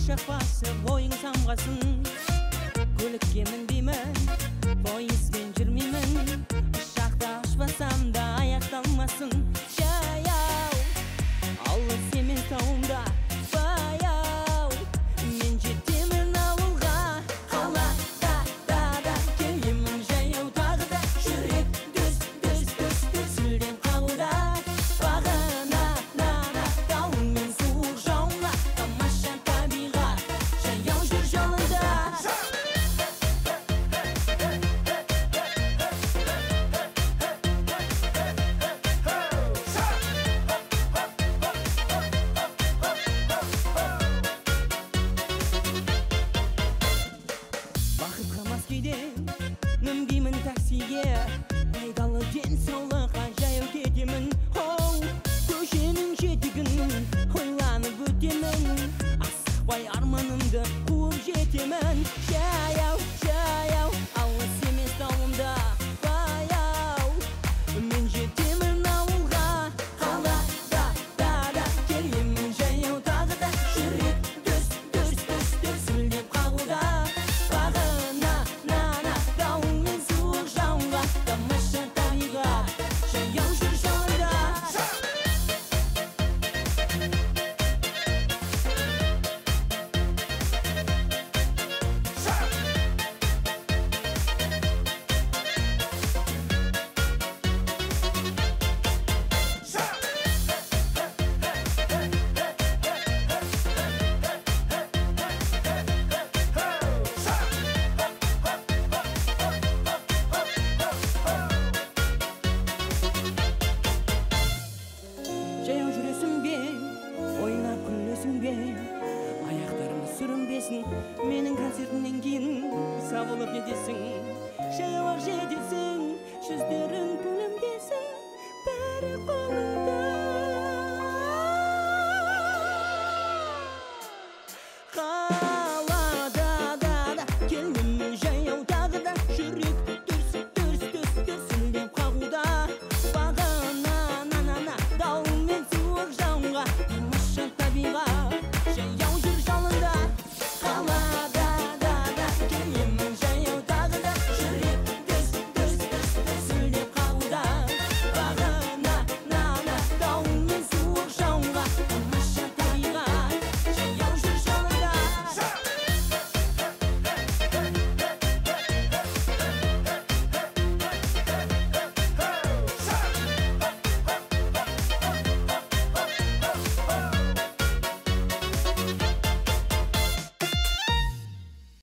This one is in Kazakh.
шақпасы бойың самғасын. Көлікке мінбеймін, пойызбен жүрмеймін, ұшақта ұшпасам да аяқталмасын. Жаяу алыс емес тауымда баяу, мен жетемін ауылға. Қалада да келемін жаяу тағы да, жүрек дүс сүлден қағуда. Бағына тауың мен суық жауынға, тамаша табиғат, жаяу жүр жолында. Бақытқа мас күйде мінбеймін таксиге, пайдалы денсаулыққа жаяу кетемін.